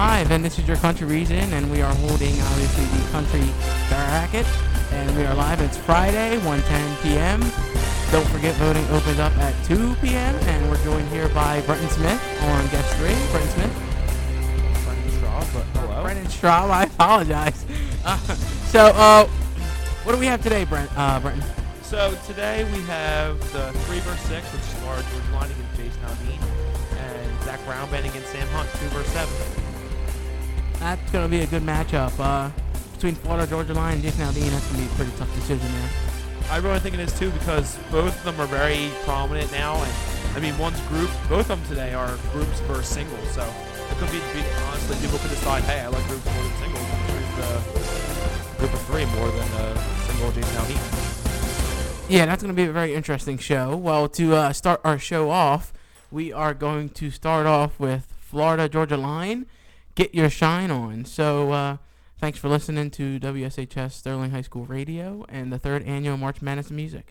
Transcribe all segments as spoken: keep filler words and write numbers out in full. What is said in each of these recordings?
live, and this is your country region, and we are holding obviously the country bracket, and we are live. It's Friday, one ten p.m. Don't forget, voting opens up at two p.m. and we're joined here by Brenton Smith on guest three. Brenton Smith. Brenton Straub, but hello. Brenton Straub. I apologize. Uh, so, uh, what do we have today, Brent? Uh, Brenton. So today we have the three verse six, which is Florida Georgia Line against Jason Aldean, and Zach Brown Band against Sam Hunt, two verse seven. That's going to be a good matchup. Uh, between Florida Georgia Line and Jason Aldean, that's going to be a pretty tough decision there. I really think it is too, because both of them are very prominent now, and I mean one's group, both of them today are groups versus singles, so it could be, be honestly people could decide, hey, I like groups more than singles, and choose the group of three more than the single Jason Aldean. Yeah, that's going to be a very interesting show. Well, to uh, start our show off, we are going to start off with Florida Georgia Line. Get your shine on. So, uh, thanks for listening to W S H S Sterling High School Radio and the third annual March Madness Music.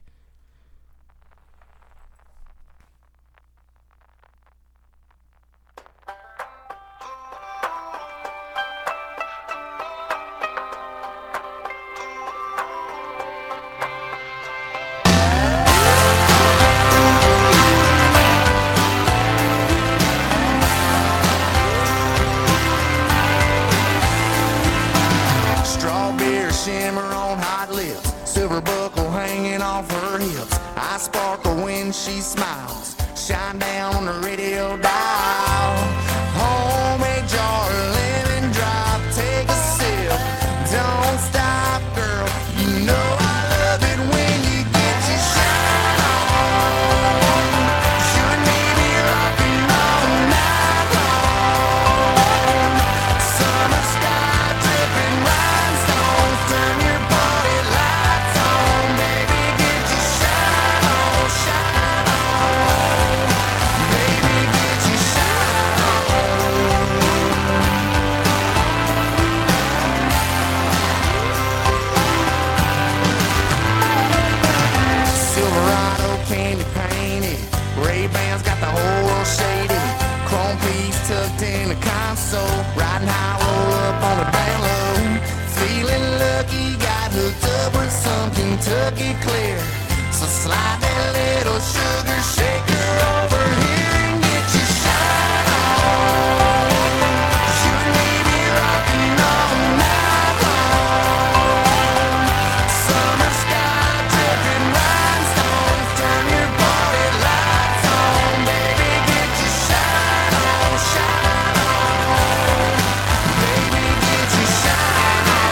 She smiles, shine down on the radio dial. Homemade jar, lemon drop, take a sip. Don't stop, girl. You know I love it when you get your shine on. You and me be rocking all night long. Summer sky dripping rhinestones, turn your body lights on, baby. Get your shine on, shine. Tucked in the console, riding high, roll up on the down low. Feeling lucky, got hooked up with some Kentucky clear. So slide that little sugar shaker over here and get your shine on. You and me be rocking all night long. Summer sky dripping rhinestones, turn your body lights on, baby. Get your shine on, shine on, baby. Get your shine on.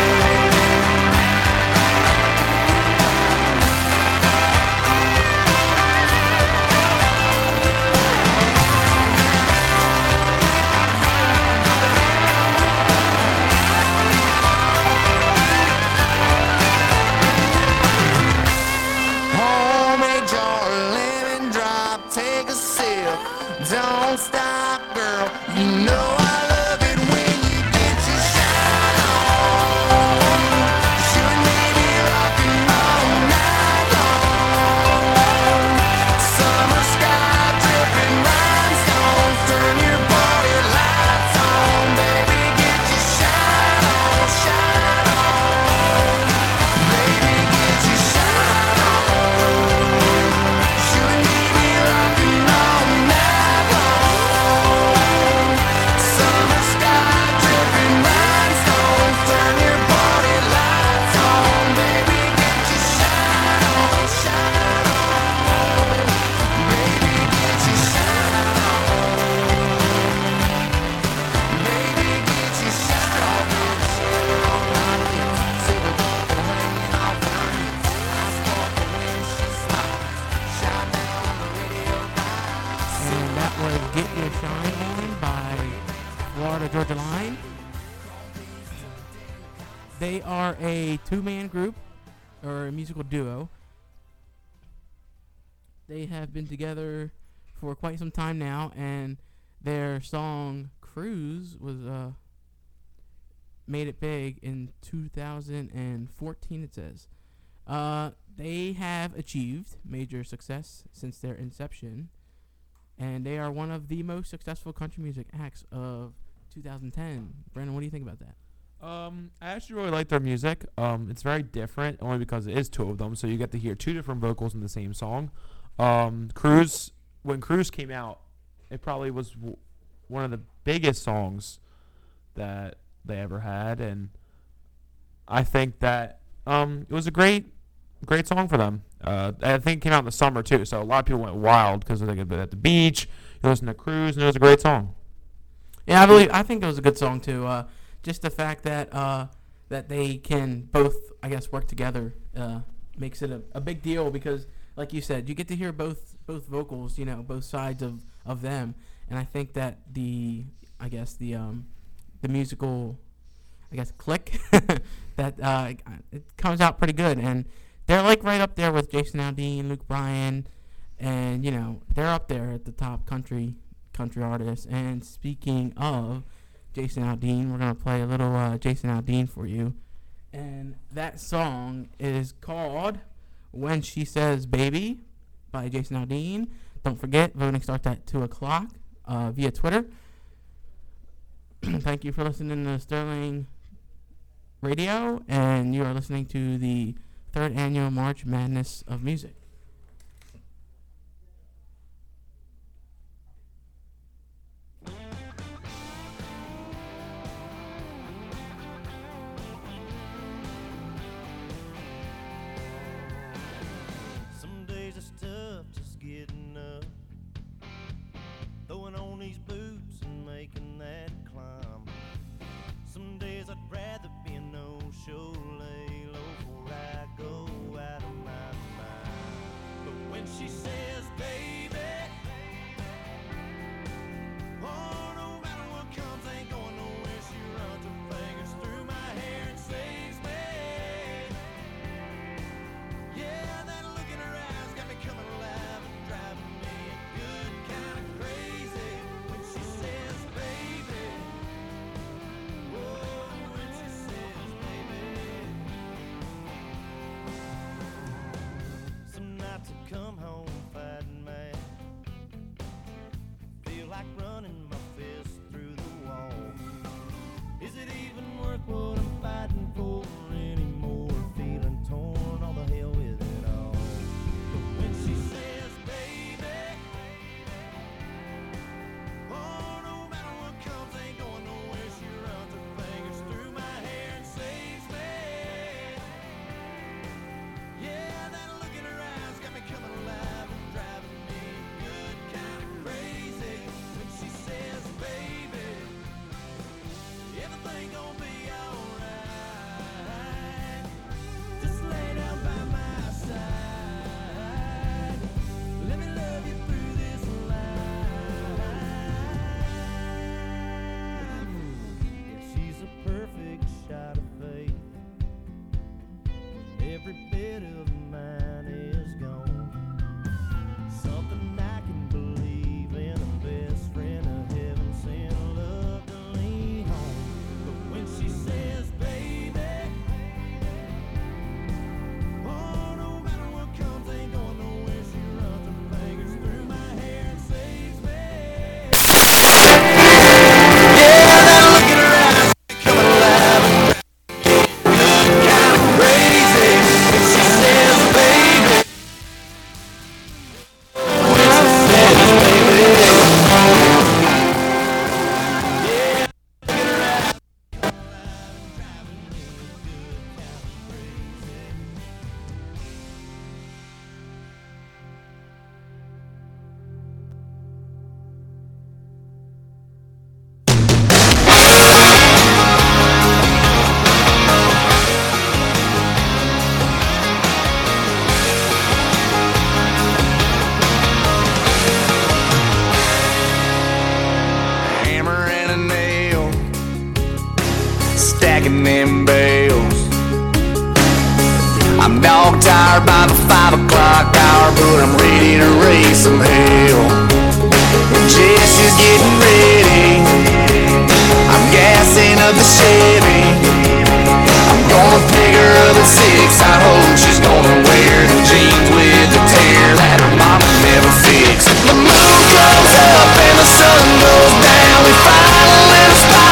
Homemade jar, lemon drop, take a sip. Don't stop, girl. You know I love it when you get your shine on. You and me be rocking all night long. Summer sky dripping rhinestones, turn your body lights on, baby. Get your shine on, shine on, baby. Get your shine on. You and me be rocking all night long. Summer sky dripping rhinestones, turn your body lights on, baby. Get your shine on, shine on, baby. Get your shine on, baby. Get your shine on. Silver buckle hanging off her hips. I sparkle when she smiles. Shine down on the radio dial. And that was Get Your Shine On by Florida Georgia Line. They are a two-man group, or a musical duo. They have been together for quite some time now, and their song Cruise was uh, made it big in two thousand fourteen, it says. Uh, they have achieved major success since their inception, and they are one of the most successful country music acts of two thousand ten. Brandon, what do you think about that? Um, I actually really like their music. Um, it's very different, only because it is two of them, so you get to hear two different vocals in the same song. Um, Cruise, when Cruise came out, it probably was w- one of the biggest songs that they ever had, and I think that um, it was a great, great song for them. Uh, I think it came out in the summer too, so a lot of people went wild because they could be at the beach, you listen to Cruise, and it was a great song. Yeah, I believe I think it was a good song too. Uh, just the fact that uh, that they can both, I guess, work together uh, makes it a, a big deal because, like you said, you get to hear both both vocals, you know, both sides of, of them, and I think that the I guess the um, the musical, I guess, click that uh, it comes out pretty good, and they're like right up there with Jason Aldean, Luke Bryan, and you know they're up there at the top country country artists. And speaking of Jason Aldean, we're gonna play a little uh, Jason Aldean for you, and that song is called "When She Says Baby" by Jason Aldean. Don't forget, voting starts at two o'clock uh, via Twitter. Thank you for listening to Sterling Radio, and you are listening to the third annual March Madness of Music. Some days it's tough just getting up, throwing on these boots and making that climb. Some days I'd rather be a no-show, lay low before I go out of my mind. But when she says, baby, oh, no matter what comes, ain't going nowhere. She runs her fingers through my hair and saves me. Yeah, that look in her eyes got me coming alive and driving me good kind of crazy. When she says, baby, whoa, when she says, baby. Some nights I come home fighting mad, feel like running my fist through the wall. Is it even worth what I'm fighting for anymore? Feeling torn, all the hell with it all. But when she says, baby, oh, no matter what comes, ain't going nowhere. She runs her fingers through my hair and saves me. Yeah, that look in her eyes got me coming alive and driving me good kind of crazy. When she says, baby, everything gon' be alright. Just lay down by my side. Let me love you through this life. Yeah, she's a perfect shot of faith. Every bit of mine is gone. Something I can believe in, a best friend of heaven sent, love to lean on. But when she says, baby, oh, no matter what comes, ain't going nowhere. She runs her fingers through my hair and saves me. Yeah, that look in her eyes, coming alive and good kind of crazy. When she says, baby, when she says, baby, yeah, look in her eyes, driving me good kind of crazy. Hammer and a nail, stacking them bales. I'm dog tired by the five o'clock hour, but I'm ready to raise some hell. Jesse's getting ready, I'm gassing up the Chevy. I'm gonna pick her up at six, I hope she's gonna wear the jeans with the tear that her mama never fixed. The moon goes up and the sun goes down, we find a little spot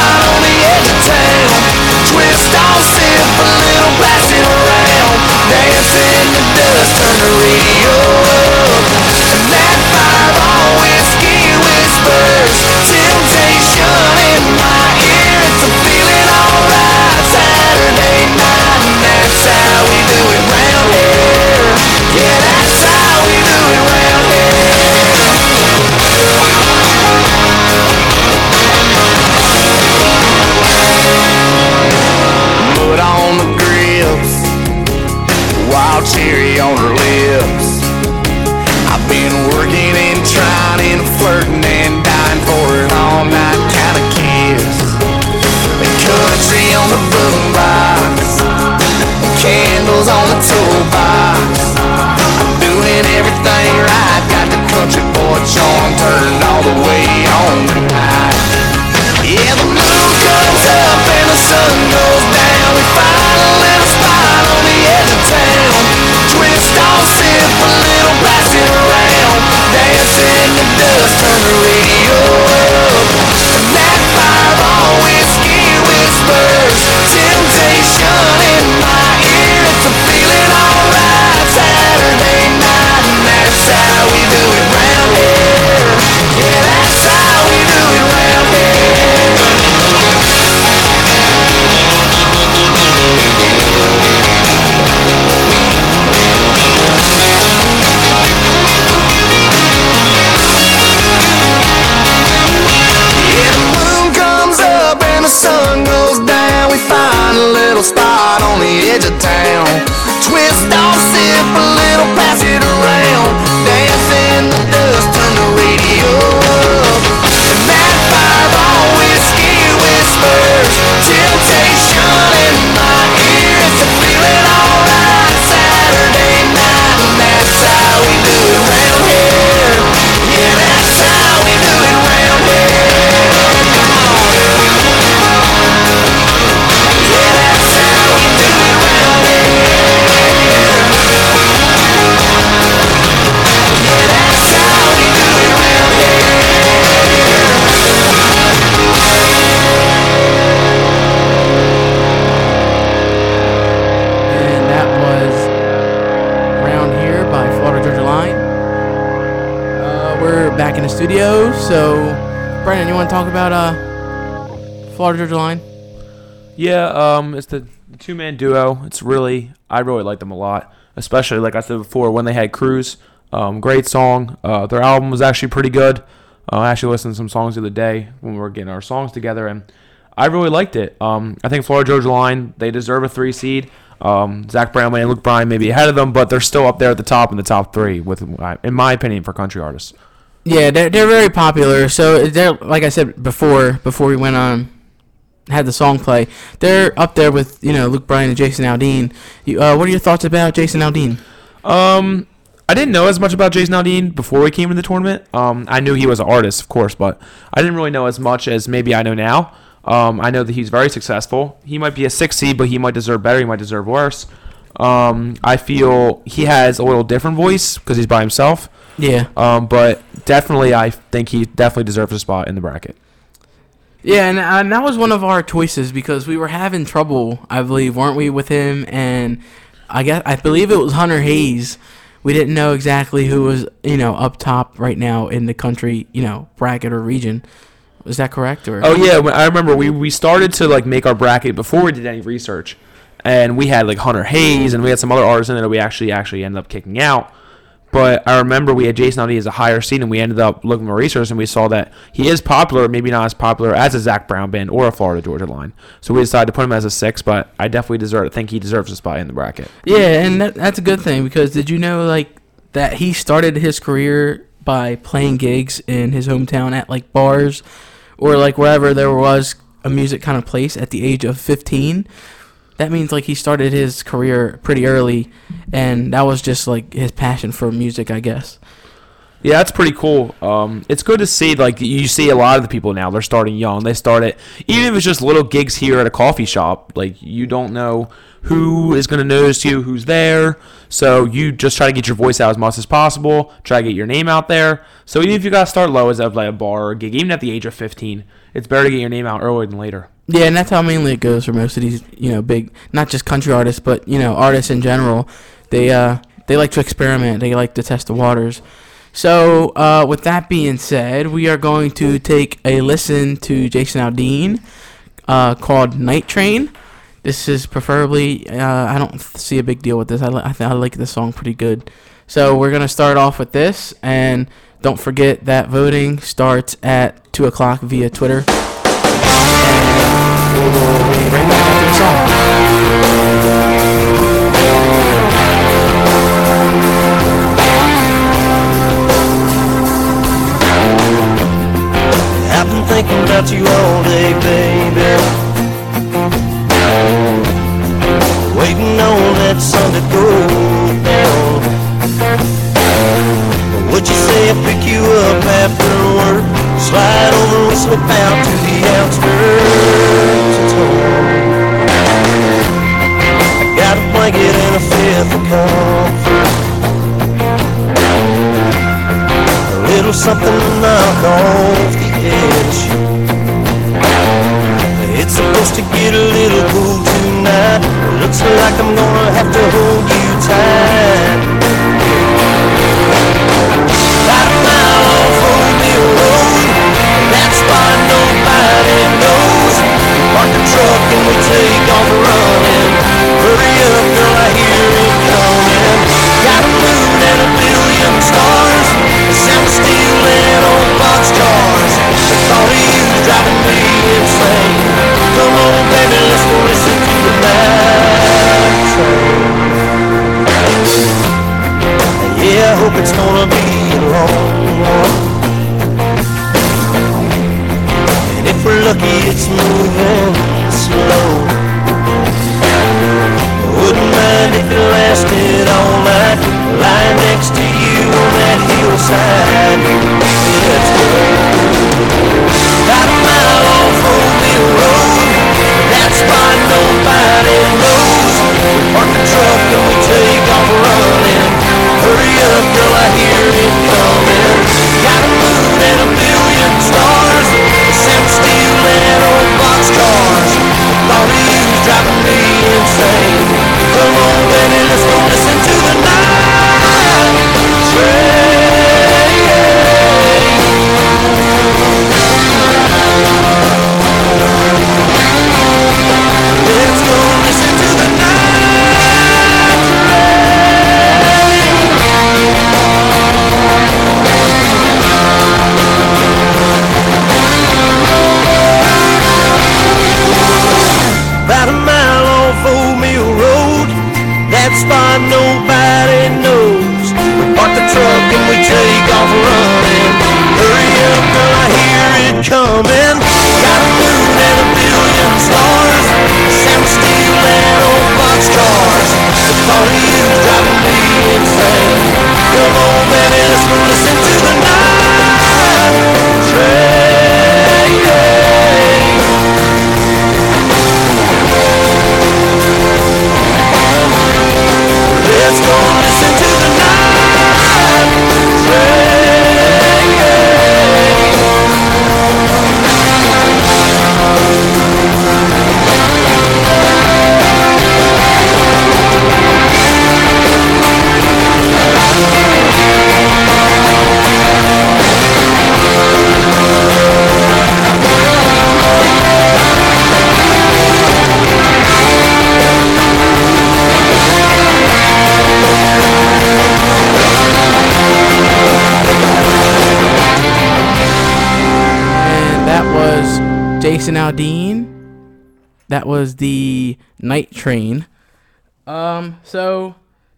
song turned all the way on tonight. Yeah, the moon comes up and the sun goes down. We find a little spot on the edge of town. Twist on, sip a little, pass it around. Dance in the dust, turn the radio up. And that fireball whiskey whispers temptation in my ear. It's a feeling alright Saturday night, and that's how we do it round here. Yeah, that's how we do it round here. Yeah, the moon comes up and the sun goes down. We find a little spot on the edge of town. Twist off, sip a little, pass it around. Dance in the dust, turn the radio up. And that fireball whiskey whispers temptation in my ear. It's a feeling alright Saturday night, and that's how we do it round here. Yeah, that's how we do it round here. Yeah, that's how we do it round here. Yeah, that's how we do it round here. And that was Round Here by Florida Georgia Line. Uh, we're back in the studio, so Brandon, you want to talk about uh, Florida Georgia Line? Yeah, um, it's the two-man duo. It's really, I really like them a lot, especially like I said before when they had Cruise. Um, great song. Uh, their album was actually pretty good. Uh, I actually listened to some songs the other day when we were getting our songs together, and I really liked it. Um, I think Florida Georgia Line, they deserve a three seed. Um, Zach Brownlee and Luke Bryan may be ahead of them, but they're still up there at the top in the top three, with, in my opinion, for country artists. Yeah, they're they're very popular. So they're, like I said before, before we went on, had the song play. They're up there with, you know, Luke Bryan and Jason Aldean. You, uh, what are your thoughts about Jason Aldean? Um, I didn't know as much about Jason Aldean before we came into the tournament. Um, I knew he was an artist, of course, but I didn't really know as much as maybe I know now. Um, I know that he's very successful. He might be a six seed, but he might deserve better. He might deserve worse. Um, I feel he has a little different voice because he's by himself. Yeah. Um, but definitely, I think he definitely deserves a spot in the bracket. Yeah, and, and that was one of our choices because we were having trouble, I believe, weren't we, with him? And I guess I believe it was Hunter Hayes. We didn't know exactly who was, you know, up top right now in the country, you know, bracket or region. Was that correct? Or Oh yeah, when- I remember we, we started to like make our bracket before we did any research, and we had like Hunter Hayes and we had some other artists in there that we actually actually ended up kicking out. But I remember we had Jason Aldean as a higher seed, and we ended up looking for research, and we saw that he is popular, maybe not as popular as a Zach Brown band or a Florida Georgia Line. So we decided to put him as a six, but I definitely deserve. I think he deserves a spot in the bracket. Yeah, and that, that's a good thing because did you know like that he started his career by playing gigs in his hometown at like bars or like wherever there was a music kind of place at the age of fifteen. That means like he started his career pretty early, and that was just like his passion for music, I guess. Yeah, that's pretty cool. Um, it's good to see, like, you see a lot of the people now, they're starting young. They start at, even if it's just little gigs here at a coffee shop, like, you don't know who is going to notice you, who's there. So you just try to get your voice out as much as possible, try to get your name out there. So even if you got to start low as at like a bar or a gig, even at the age of fifteen, it's better to get your name out earlier than later. Yeah, and that's how mainly it goes for most of these, you know, big, not just country artists, but, you know, artists in general. They uh they like to experiment. They like to test the waters. So, uh, with that being said, we are going to take a listen to Jason Aldean, uh, called Night Train. This is preferably, uh, I don't see a big deal with this. I, li- I, th- I like this song pretty good. So, we're going to start off with this, and don't forget that voting starts at two o'clock via Twitter. And we'll be right back after the song. I've been thinking about you all day, baby. Waiting on that sun to go down. Would you say I pick you up after work, slide over and slip out to the outskirts of town. I got a blanket and a fifth of comfort, a little something to knock off the edge. It's supposed to get a little cool tonight. Looks like I'm gonna have to hold you tight. About a mile off Old Mill Road, that spot nobody knows. Park the truck and we take off running. Hurry up, girl, I hear it coming. Got a moon and a billion stars, the sound of steel and old boxcars. The thought of you driving me insane. Come on, baby, let's go listen to the night train. Yeah, I hope it's gonna be a long one. And if we're lucky, it's moving slow. Wouldn't mind if it lasted all night, lying next to you on that hillside. Let's go. About a mile off Old Mill Road, that spot nobody knows. We park the truck and we take off running. Hurry up, girl, I hear it coming. Got a moon and a billion stars, the sound of steel and old boxcars. The thought of you's driving me insane. Come on, baby, let's go listen to the night train. Let's go listen to the night train. About a mile off Old Mill Road, that spot nobody knows. We park the truck and we take off running. Hurry up, girl, I hear it coming. Got a moon and a billion stars, the sound of steel and old boxcars. The thought of you driving me insane. Come on, baby, let's go listen to the night train. Let's go listen to the night train. Jason Aldean. That was the Night Train. Um, so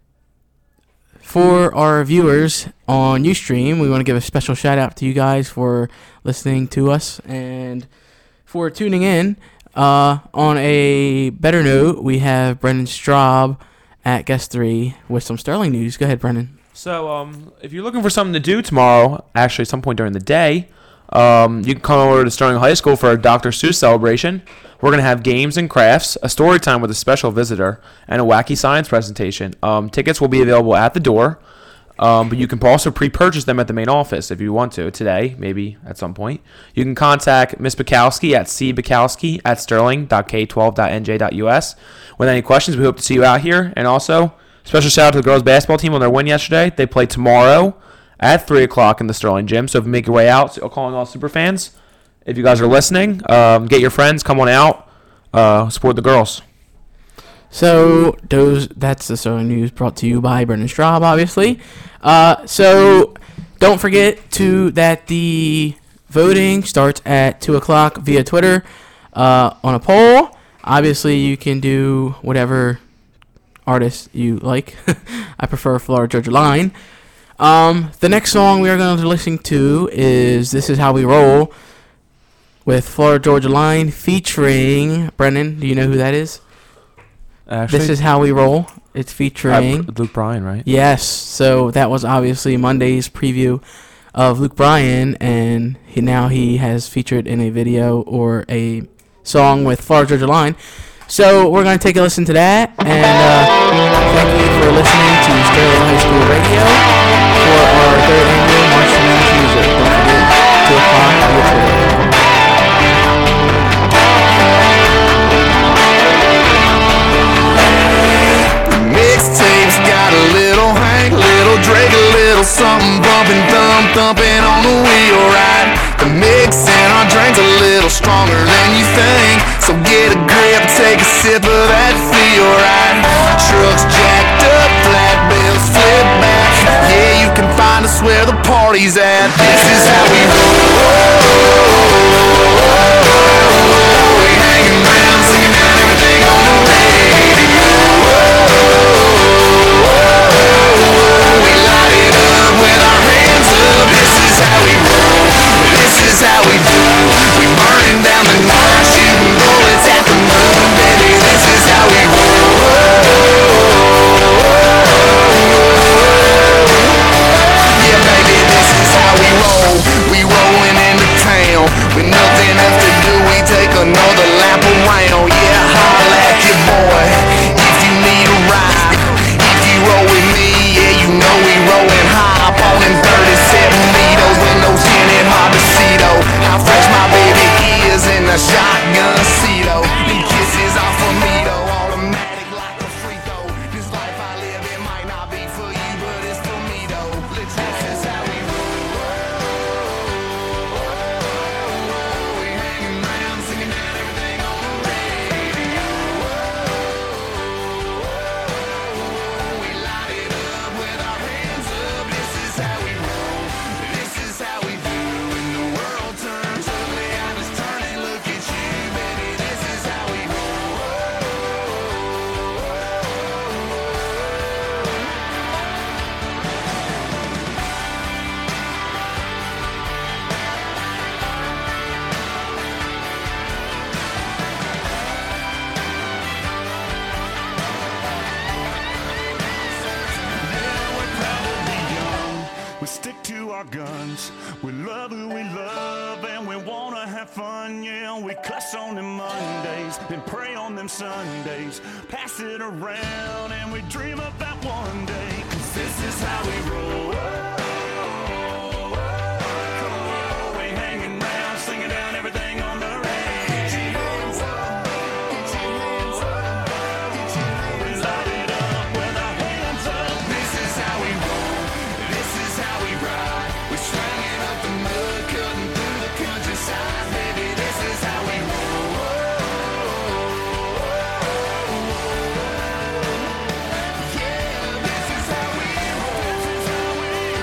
for our viewers on Ustream, we want to give a special shout out to you guys for listening to us and for tuning in. Uh, on a better note, we have Brendan Straub at Guest three with some Sterling news. Go ahead, Brendan. So, um, if you're looking for something to do tomorrow, actually some point during the day, um, you can come over to Sterling High School for a Doctor Seuss celebration. We're going to have games and crafts, a story time with a special visitor, and a wacky science presentation. Um, tickets will be available at the door, um, but you can also pre-purchase them at the main office if you want to today, maybe at some point. You can contact Miss Bukowski at c bukowski at sterling dot k twelve dot n j dot u s with any questions. We hope to see you out here. And also, special shout out to the girls basketball team on their win yesterday. They play tomorrow at three o'clock in the Sterling Gym. So if you make your way out, so calling all super fans, if you guys are listening, um, get your friends, come on out, uh, support the girls. So those that's the Sterling News brought to you by Brendan Straub, obviously. Uh, so don't forget to that the voting starts at two o'clock via Twitter uh, on a poll. Obviously, you can do whatever artist you like. I prefer Florida Georgia Line. Um, the next song we are going to be listening to is This Is How We Roll with Florida Georgia Line featuring Brendan. Do you know who that is? Actually, This Is How We Roll. It's featuring uh, Luke Bryan, right? Yes. So that was obviously Monday's preview of Luke Bryan, and he, now he has featured in a video or a song with Florida Georgia Line. So we're going to take a listen to that, and uh, thank you for listening to Sterling High School Radio for our third annual March Madness Music. Don't forget, two o'clock via Twitter. Mixtapes got a little Hank, little Drake, a little something bumping, thumb thumping on the wheel, right? The mix in our drink's a little stronger than you think, so get a grip, take a sip of that feel, right? Trucks jacked up, flat bills, flip backs, yeah, you can find us where the party's at. This is how we roll. We hanging around, singing out everything on the radio. We light it up with our hands up. This is how we roll. This is how we do. We burning down the night, shooting bullets at the moon, baby. This is how we roll. Yeah, baby, this is how we roll. We rolling into town with nothing else to do. We take another lap around. Yeah, holla at your boy if you need a ride. If you roll with me, yeah, you know we rolling high. Up on them thirty-seven needles with no skin in my Bacito. How fresh my baby is in a shotgun Cedo. And kisses off of me though, automatic like a free throw. This life I live, it might not be for you, but it's for me though. Let's this is how we roll. We hanging around, singing out everything on the radio. We light it up with our hands up. This is how we roll. This is how we do. When the world turns ugly, I just turn and look at you, baby. This is how we We stick to our guns. We love who we love and we wanna have fun. Yeah, we cuss on them Mondays and pray on them Sundays. Pass it around and we dream about one day. Cause this is how we roll. Come on, we hanging around, singing down everything on the radio. We light it up with our hands up. This is how we roll. This is how we ride. We're slanging up the mud, cutting through the countryside, baby. This is how we roll. Yeah, this is how we roll. This is how we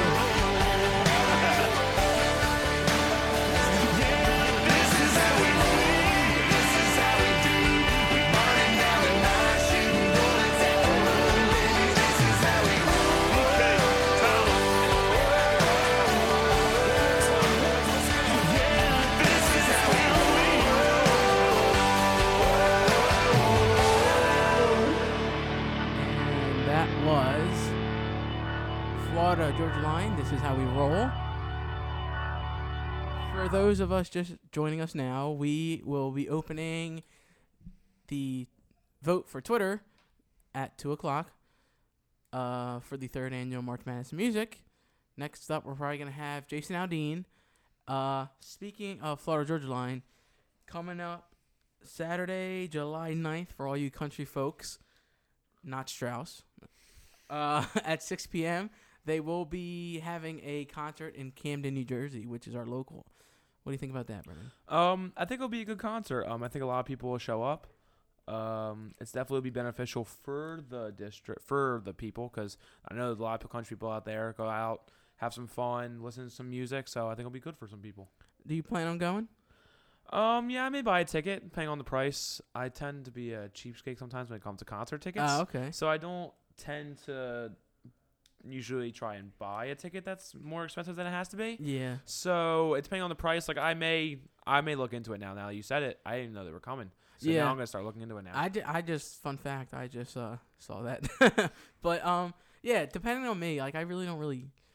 Yeah, this is how we roll. This is how we do. We burning down the night, shooting bullets at the moon, baby. This is how we roll. Okay, Tom. This is how we roll. And that was Florida Georgia Line. This is how we roll. For those of us just joining us now, we will be opening the vote for Twitter at two o'clock uh, for the third annual March Madness Music. Next up, we're probably going to have Jason Aldean. Uh, speaking of Florida Georgia Line, coming up Saturday, July ninth, for all you country folks, not Strauss, uh, at six p.m., they will be having a concert in Camden, New Jersey, which is our local. What do you think about that, Brennan? Um, I think it'll be a good concert. Um, I think a lot of people will show up. Um, it's definitely be beneficial for the district, for the people, because I know there's a lot of country people out there go out, have some fun, listen to some music. So I think it'll be good for some people. Do you plan on going? Um, yeah, I may buy a ticket depending on the price. I tend to be a cheapskate sometimes when it comes to concert tickets. Oh, okay. So I don't tend to usually try and buy a ticket that's more expensive than it has to be. Yeah. So it's depending on the price. Like I may, I may look into it now. Now that you said it, I didn't even know they were coming. So Yeah. now I'm gonna start looking into it now. I, ju- I just, fun fact, I just uh, saw that. But, um, yeah, depending on me, like, I really don't really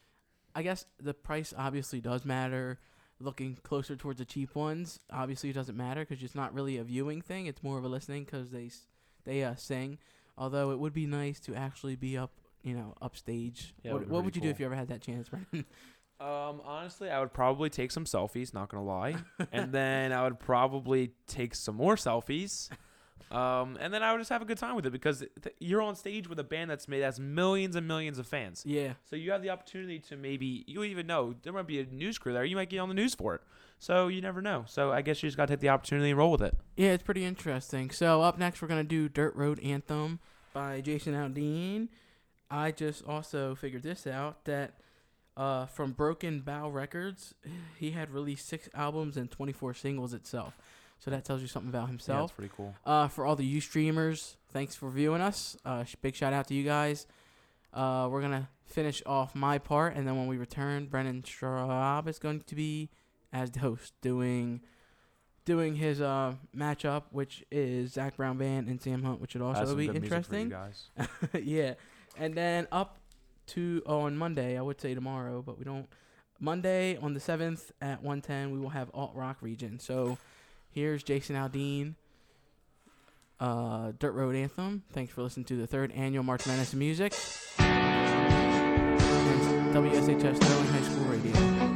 I guess the price obviously does matter. Looking closer towards the cheap ones, obviously it doesn't matter because it's not really a viewing thing. It's more of a listening because they s- they uh, sing. Although it would be nice to actually be up, you know, upstage. Yeah, it what would be what would pretty you do cool. if you ever had that chance, Brendan? Um, honestly, I would probably take some selfies. Not gonna lie, and then I would probably take some more selfies. Um, and then I would just have a good time with it because th- you're on stage with a band that's made has millions and millions of fans. Yeah. So you have the opportunity to maybe you even know there might be a news crew there. You might get on the news for it. So you never know. So I guess you just got to take the opportunity and roll with it. Yeah, it's pretty interesting. So up next, we're gonna do "Dirt Road Anthem" by Jason Aldean. I just also figured this out that uh, from Broken Bow Records, he had released six albums and twenty-four singles itself. So that tells you something about Yeah, himself. that's pretty cool. Uh, for all the you streamers, thanks for viewing us. Uh, sh- big shout out to you guys. Uh, we're gonna finish off my part, and then when we return, Brennan Straub is going to be as the host, doing doing his uh matchup, which is Zach Brown Band and Sam Hunt, which would That's also some be good music for you interesting. guys. Yeah, and then up to oh, on Monday, I would say tomorrow, but we don't. Monday on the seventh at one ten, we will have Alt Rock Region. So here's Jason Aldean, uh, Dirt Road Anthem. Thanks for listening to the third annual March Madness of Music. W S H S Sterling High School Radio.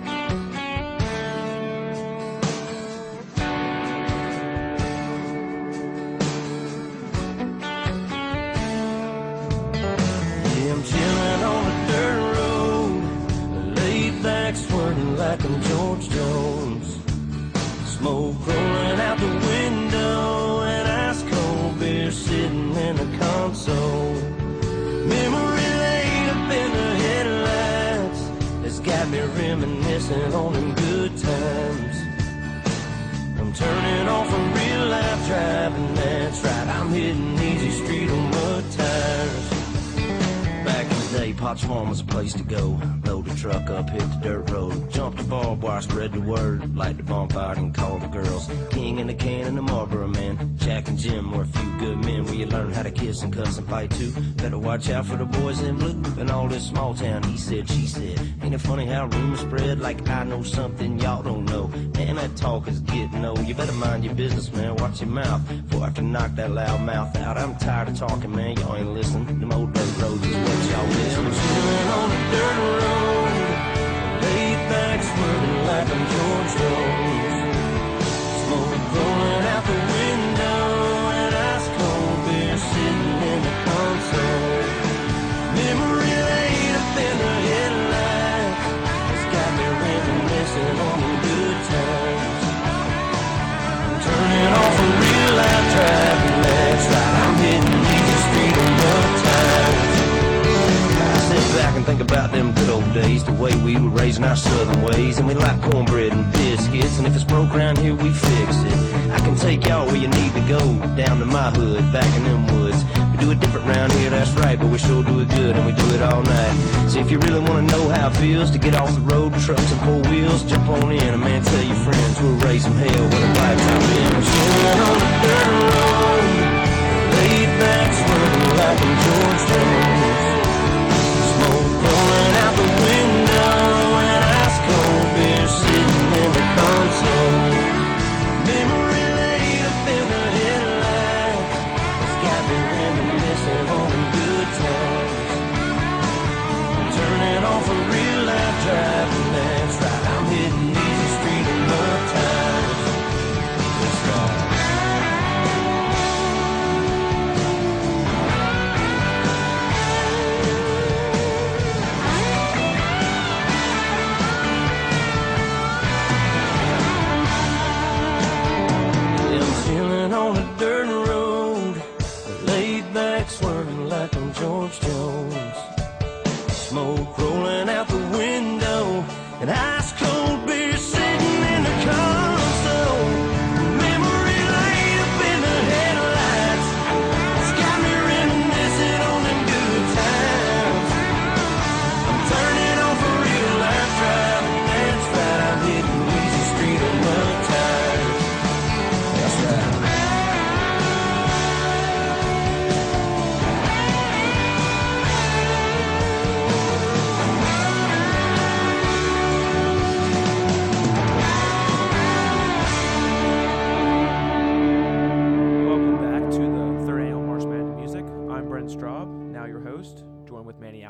Yeah, I'm chilling on a dirt road, laid back, swerving like I'm George Jones. Smoke rolling out the window, and ice cold beer sitting in the console. Memory laid up in the headlights, it's got me reminiscing on them good times. I'm turning off a real life driving, that's right, I'm hitting easy street on mud tires. Back in the day, Potts Farm was a place to go. Load the truck up, hit the dirt road. Jump the barbed wire, spread the word. Light the bonfire and call the girls. King in the can and the Marlboro man. Jack and Jim were a few good men where you learn how to kiss and cuss and fight too. Better watch out for the boys in blue. And all this small town, he said, she said. Ain't it funny how rumors spread like I know something y'all don't know? Man, that talk is getting old. You better mind your business, man. Watch your mouth before I can knock that loud mouth out. I'm tired of talking, man. Y'all ain't listening. Them old dirt roads is what y'all miss. I'm chilling on a dirt road, laid back, swerving like I'm George Jones. Smoke rolling out the window, and ice cold beer sitting in the console. Memory laid up in the headlight, it's got me reminiscing on the good times. I'm turning off a real life driving, that's right, I'm hitting easy street on mud tires. I sit back and think about them good old days, the way we were raising our southern ways, and we like cornbread and biscuits, and if it's broke around here, we fix it. I can take y'all where you need to go, down to my hood, back in them woods. We do it different round here, that's right, but we sure do it good, and we do it all night. So if you really want to know how it feels to get off the road, trucks and four wheels, jump on in, and man, tell your friends we'll raise some hell with a lifetime in. I'm chilling on the dirt road, laid back, swerving like I'm George Jones. Smoke rolling out the window, and ice cold beer sitting in the console. Memory laid up in the headlight, it's got me reminiscing on the good times. I'm turning off a real life driving, that's right, I'm hitting easy street and mud tires. Just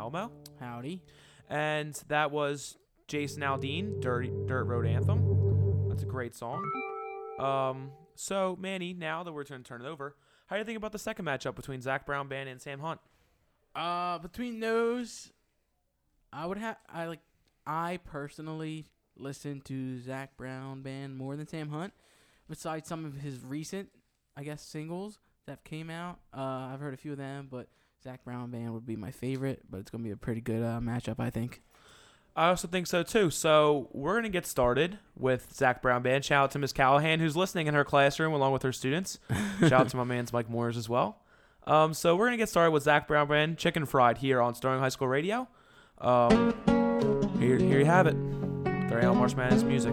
Elmo. Howdy. And that was Jason Aldean, Dirty Dirt Road Anthem. That's a great song. Um, so, Manny, now that we're going to turn it over, how do you think about the second matchup between Zach Brown Band and Sam Hunt? Uh, between those, I would have I like I personally listen to Zach Brown Band more than Sam Hunt. Besides some of his recent, I guess, singles that came out, uh, I've heard a few of them, but Zach Brown Band would be my favorite. But it's gonna be a pretty good uh, matchup, I think. I also think so, too. So we're going to get started with Zach Brown Band. Shout out to Miss Callahan, who's listening in her classroom along with her students. Shout out to my man's Mike Moores as well. Um, so we're going to get started with Zach Brown Band, Chicken Fried, here on Sterling High School Radio. Um, here, here you have it. Three L March Madness music.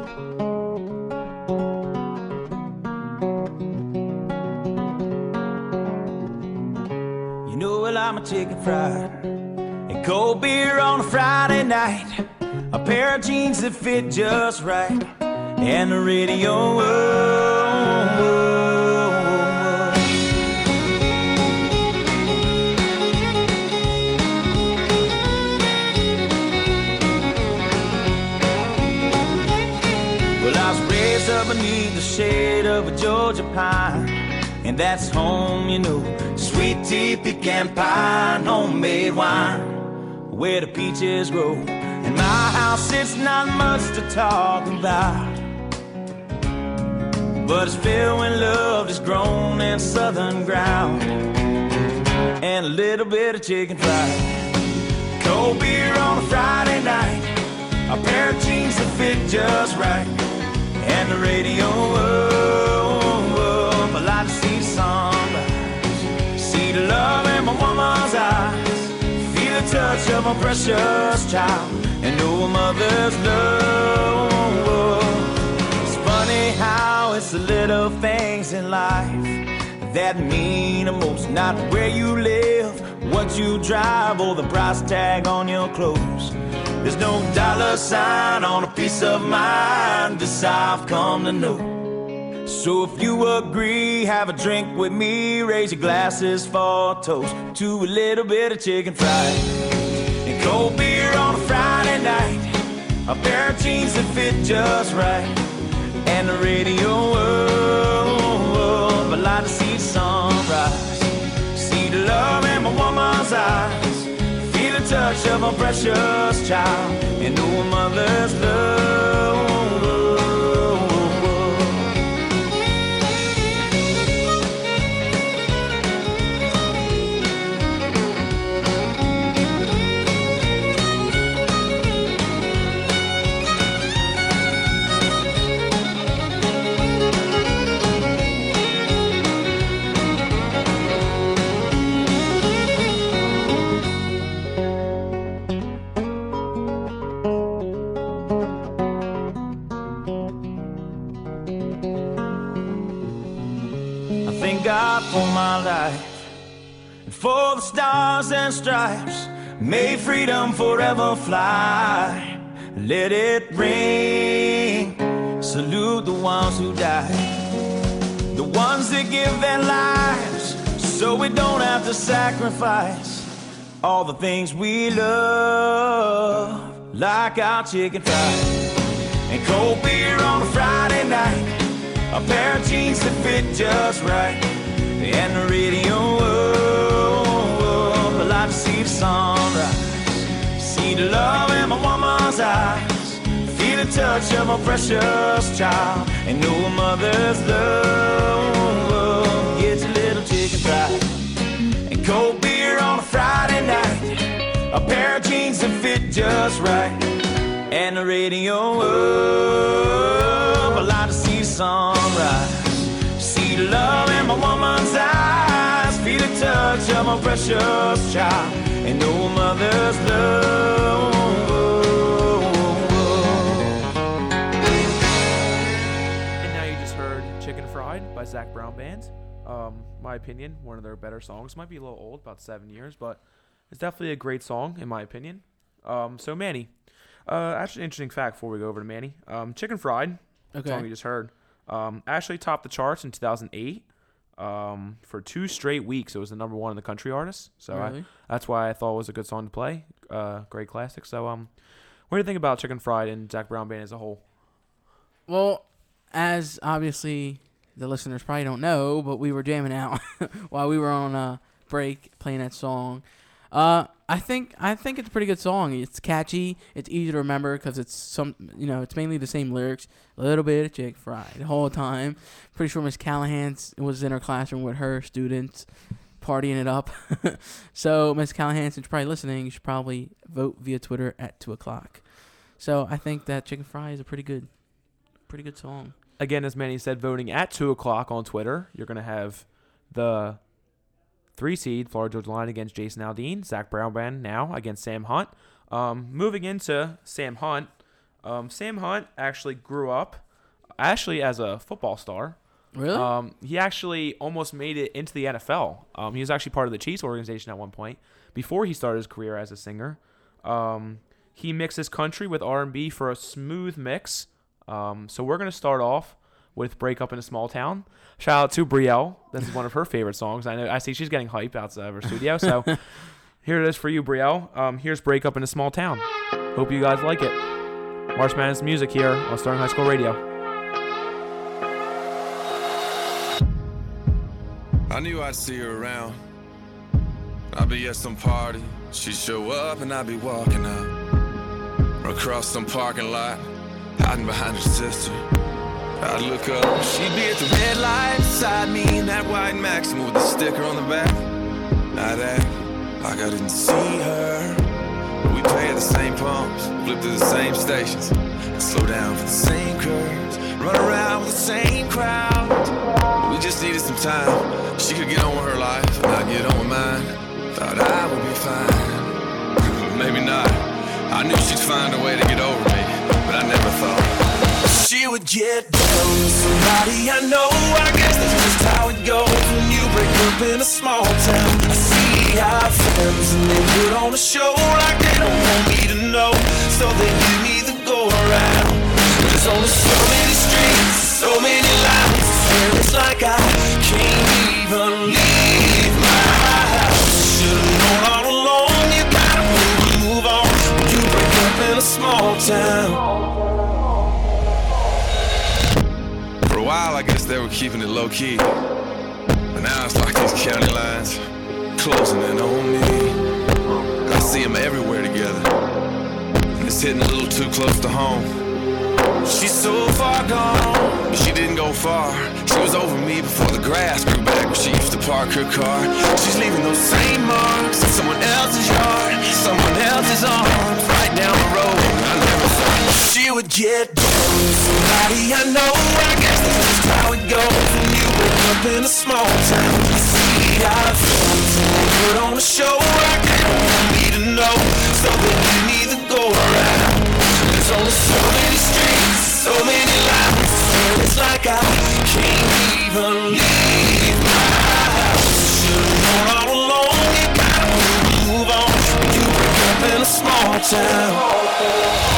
You know, well, I'm a chicken fried and cold beer on a Friday night, a pair of jeans that fit just right, and the radio. Whoa, whoa, whoa. Well, I was raised up beneath the shade of a Georgia pine, and that's home, you know. Sweet tea, pecan pie, and homemade wine, where the peaches grow. In my house, it's not much to talk about, but it's filled with love that's grown in southern ground, and a little bit of chicken fried. Cold beer on a Friday night, a pair of jeans that fit just right, and the radio. Whoa, whoa, I like to see the sunrise, see the love in my woman's eyes, feel the touch of my precious child, and know a mother's love. It's funny how it's the little things in life that mean the most. Not where you live, what you drive, or the price tag on your clothes. There's no dollar sign on a piece of mind, this I've come to know. So if you agree, have a drink with me, raise your glasses for a toast to a little bit of chicken fried and cold beer on a Friday night, a pair of jeans that fit just right, and the radio. Whoa, whoa, I like to see the sunrise, see the love in my woman's eyes, feel the touch of my precious child, and know a mother's love. God for my life, and for the stars and stripes, may freedom forever fly. Let it ring, salute the ones who died, the ones that give their lives so we don't have to sacrifice all the things we love, like our chicken fried and cold beer on a Friday night, a pair of jeans that fit just right, and the radio. Oh, oh, I like to see the sunrise, see the love in my woman's eyes, feel the touch of my precious child, and know a mother's love. Oh, get your little chicken fried and cold beer on a Friday night, a pair of jeans that fit just right, and the radio. Oh, I like to see the sunrise, see the love in my woman's eyes, feel the touch of my precious child, and know a mother's love. And now you just heard Chicken Fried by Zach Brown Band. Um, my opinion, one of their better songs. Might be a little old, about seven years, but it's definitely a great song, in my opinion. Um, so, Manny, uh, actually, an interesting fact before we go over to Manny. Um, Chicken Fried, Okay. song you just heard, um, actually topped the charts in two thousand eight. um, for two straight weeks. It was the number one in the country artist. So Really? I, that's why I thought it was a good song to play. Uh, great classic. So um, what do you think about Chicken Fried and Zac Brown Band as a whole? Well, as obviously the listeners probably don't know, but we were jamming out while we were on a break playing that song. Uh, I think I think it's a pretty good song. It's catchy. It's easy to remember because it's some you know it's mainly the same lyrics. A little bit of chick fried the whole time. Pretty sure Miss Callahan was in her classroom with her students, partying it up. So Miss Callahan, since you're probably listening, you should probably vote via Twitter at two o'clock. So I think that Chicken Fry is a pretty good, pretty good song. Again, as Manny said, voting at two o'clock on Twitter. You're gonna have the three seed Florida Georgia Line against Jason Aldean, Zac Brown Band now against Sam Hunt. Um, moving into Sam Hunt, um, Sam Hunt actually grew up actually as a football star. Really? Um, he actually almost made it into the N F L. Um, he was actually part of the Chiefs organization at one point before he started his career as a singer. Um, he mixes country with R and B for a smooth mix. Um, so we're gonna start off with "Break Up in a Small Town." Shout out to Brielle. This is one of her favorite songs. I know. I see she's getting hype outside of her studio. So here it is for you, Brielle. Um, here's "Break Up in a Small Town." Hope you guys like it. March Madness music here on Sterling High School Radio. I knew I'd see her around. I'd be at some party. She'd show up and I'd be walking out. Or across some parking lot, hiding behind her sister. I'd look up, she'd be at the red light beside me in that white Maxima with the sticker on the back. I'd act like I didn't see her. But we pay at the same pumps, flip through the same stations, and slow down for the same curves, run around with the same crowd. We just needed some time. She could get on with her life, and I'd get on with mine. Thought I would be fine. Maybe not. I knew she'd find a way to get over me, but I never thought she would get down with somebody I know. I guess that's just how it goes when you break up in a small town. I see our friends and they put on a show like they don't want me to know, so they give me the go around. There's only so many streets, so many lights. I swear it's like I can't even leave my house. Should've known all along you gotta move and move on when you break up in a small town. For a while, I guess they were keeping it low key, but now it's like these county lines closing in on me. I see them everywhere together, and it's hitting a little too close to home. She's so far gone, but she didn't go far. She was over me before the grass grew back where she used to park her car. She's leaving those same marks in someone else's yard, someone else's arms, right down the road. I never thought she would get down with somebody I know. I guess that's just how it goes when you wake up in a small town. You see our friends and they put on a show like they don't want me to know, so they give me the go around. There's only so many streets, so many lights. So it's like I can't even leave my house. Should've known all along you gotta move on when you wake up in a small town.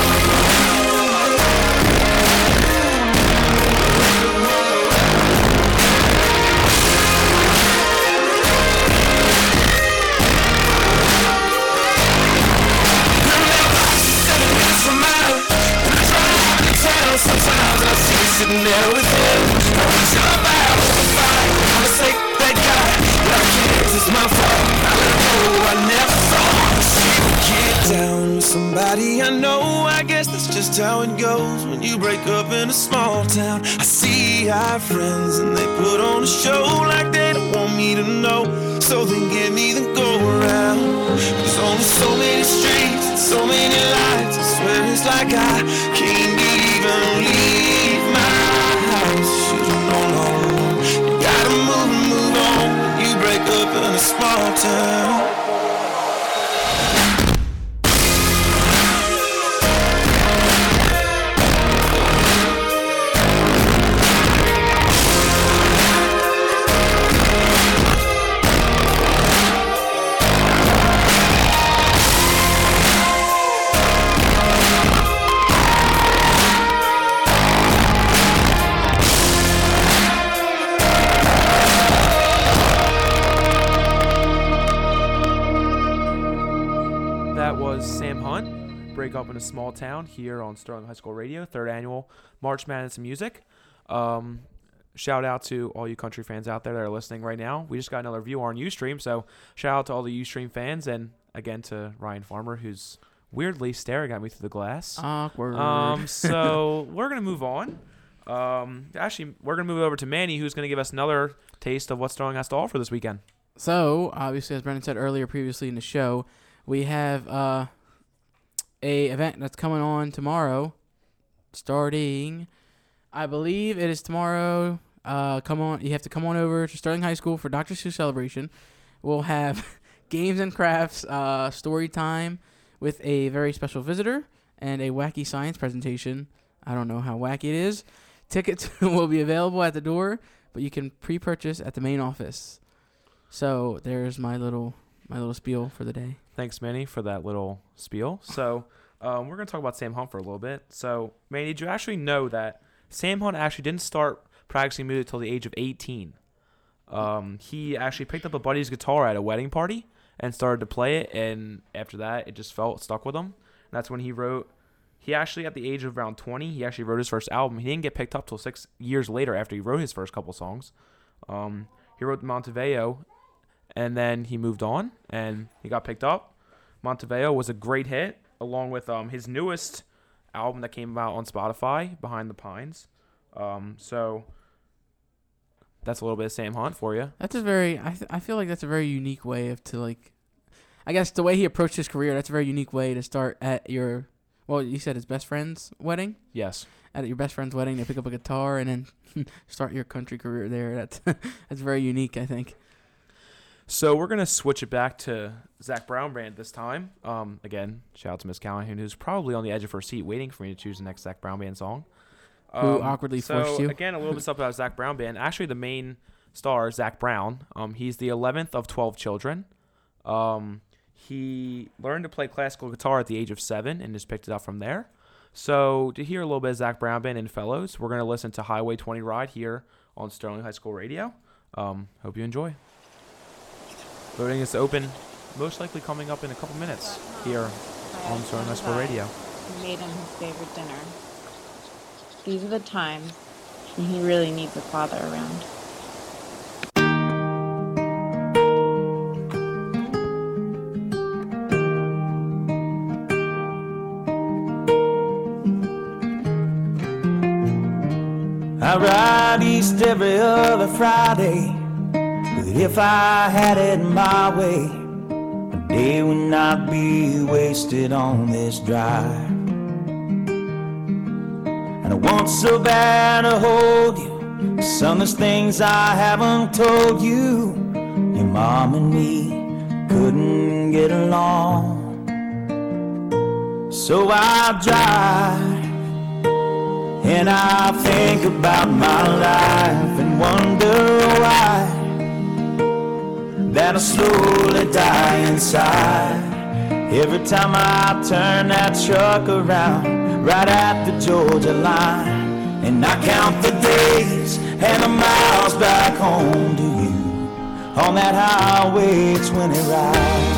Sometimes I see you sitting there with him. I reach up out of the fight. I'm a sick bad guy, but I can't, it's my fault. I let her go, I never thought she would get down with somebody I know. I guess that's just how it goes when you break up in a small town. I see our friends and they put on a show like they don't want me to know, so they give me the go around. There's only so many streets, so many lights. I swear it's like I can't even leave my house. Should've known all along you gotta move and move on when you break up in a small town. break up in a small town here on Sterling High School Radio, third annual March Madness Music. Um, shout out to all you country fans out there that are listening right now. We just got another view on Ustream, so shout out to all the Ustream fans, and again to Ryan Farmer, who's weirdly staring at me through the glass. Awkward. Um, so we're gonna move on. Um, actually, we're gonna move over to Manny, who's gonna give us another taste of what Sterling has to offer this weekend. So, obviously, as Brendan said earlier previously in the show, we have uh, a event that's coming on tomorrow, starting, I believe it is tomorrow. Uh, come on, you have to come on over to Sterling High School for Doctor Seuss Celebration. We'll have games and crafts, uh, story time with a very special visitor, and a wacky science presentation. I don't know how wacky it is. Tickets will be available at the door, but you can pre-purchase at the main office. So there's my little my little spiel for the day. Thanks, Manny, for that little spiel. So um, we're going to talk about Sam Hunt for a little bit. So, Manny, did you actually know that Sam Hunt actually didn't start practicing music until the age of eighteen? Um, he actually picked up a buddy's guitar at a wedding party and started to play it, and after that, it just felt stuck with him. And that's when he wrote. He actually, at the age of around twenty, he actually wrote his first album. He didn't get picked up till six years later after he wrote his first couple songs. Um, he wrote Montevideo, and then he moved on, and he got picked up. Montevideo was a great hit, along with um, his newest album that came out on Spotify, Behind the Pines. Um, so that's a little bit of Sam Hunt for you. That's a very I th- I feel like that's a very unique way of to like, I guess the way he approached his career. That's a very unique way to start at your. Well, you said his best friend's wedding? Yes. At your best friend's wedding, they pick up a guitar and then start your country career there. That's that's very unique, I think. So we're going to switch it back to Zach Brown Band this time. Um, again, shout out to Miss Callahan, who's probably on the edge of her seat waiting for me to choose the next Zach Brown Band song. Who Um, awkwardly so forced you. again, a little bit stuff about Zach Brown Band. Actually, the main star, Zach Brown, um, he's the eleventh of twelve children. Um... He learned to play classical guitar at the age of seven and just picked it up from there. So to hear a little bit of Zach Brown Band and Fellows, we're going to listen to Highway twenty Ride here on Sterling High School Radio. Um, hope you enjoy. Voting is open, most likely coming up in a couple minutes here on Sterling High School Radio. He made him his favorite dinner. These are the times when he really needs a father around. I ride east every other Friday, but if I had it my way, a day would not be wasted on this drive. And I want so bad to hold you, but some of the things I haven't told you. Your mom and me couldn't get along, so I drive. And I think about my life and wonder why that I slowly die inside every time I turn that truck around right at the Georgia line. And I count the days and the miles back home to you on that highway twenty ride.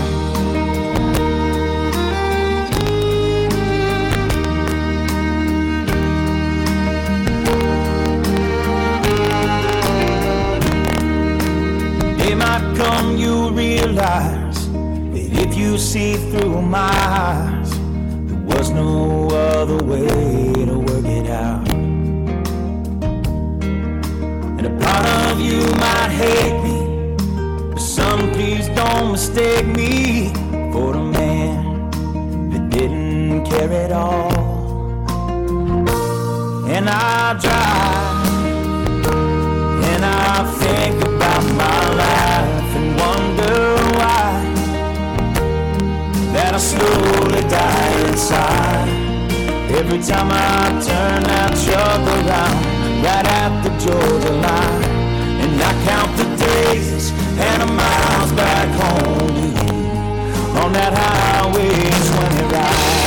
Might come, you realize that if you see through my eyes, there was no other way to work it out. And a part of you might hate me, but some please don't mistake me for the man that didn't care at all. And I drive, and I think about my life and wonder why that I slowly die inside every time I turn that truck around right at the Georgia line. And I count the days and the miles back home to you on that highway twenty ride.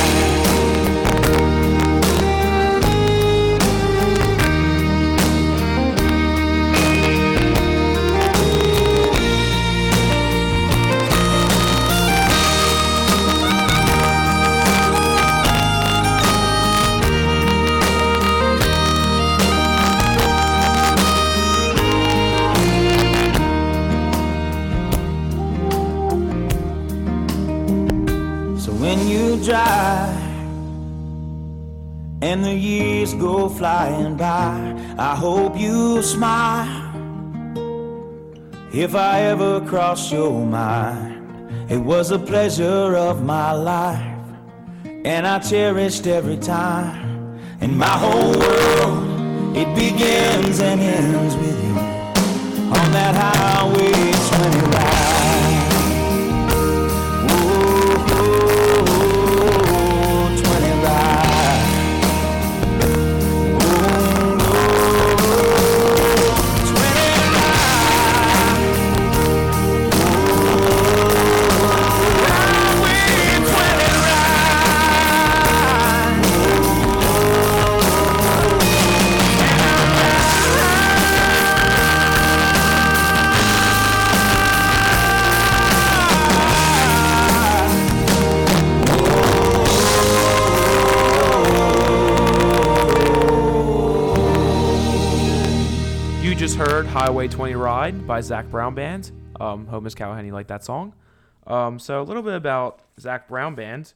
dry and the years go flying by. I hope you smile if I ever cross your mind. It was a pleasure of my life, and I cherished every time. And my whole world, it begins and ends with you on that highway twenty ride. Oh, oh, oh, twenty ride. Oh, oh, twenty ride. Oh, highway twenty You just heard Highway twenty Ride by Zach Brown Band. Um, hope Miss Callahan, you like that song. Um, so a little bit about Zach Brown Band.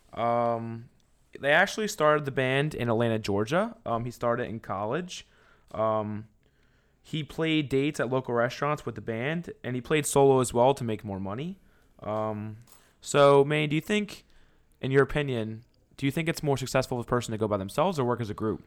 Um, they actually started the band in Atlanta, Georgia. Um, he started in college. Um, he played dates at local restaurants with the band, and he played solo as well to make more money. Um, so, Manny, do you think, in your opinion, do you think it's more successful for a person to go by themselves or work as a group?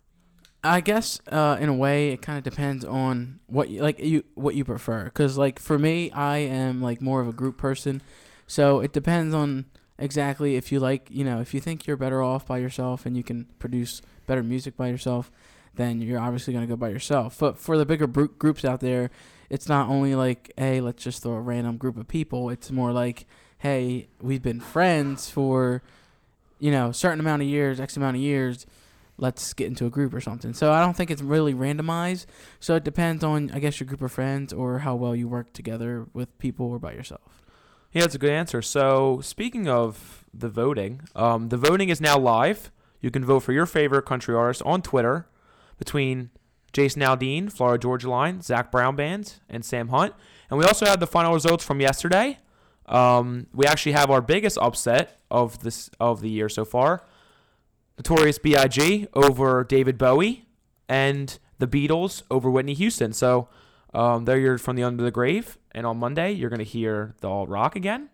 I guess uh, in a way it kind of depends on what you, like you what you prefer. Cause like for me, I am like more of a group person, so it depends on exactly if you like you know if you think you're better off by yourself and you can produce better music by yourself, then you're obviously gonna go by yourself. But for the bigger br- groups out there, it's not only like, hey, let's just throw a random group of people. It's more like, hey, we've been friends for you know a certain amount of years, X amount of years. Let's get into a group or something. So I don't think it's really randomized. So it depends on, I guess, your group of friends or how well you work together with people or by yourself. Yeah, that's a good answer. So speaking of the voting, um, the voting is now live. You can vote for your favorite country artist on Twitter between Jason Aldean, Florida Georgia Line, Zach Brown Band, and Sam Hunt. And we also have the final results from yesterday. Um, we actually have our biggest upset of this of the year so far. Notorious B I G over David Bowie, and the Beatles over Whitney Houston. So um, there you're from the Under the Grave, and on Monday you're going to hear the Alt Rock again.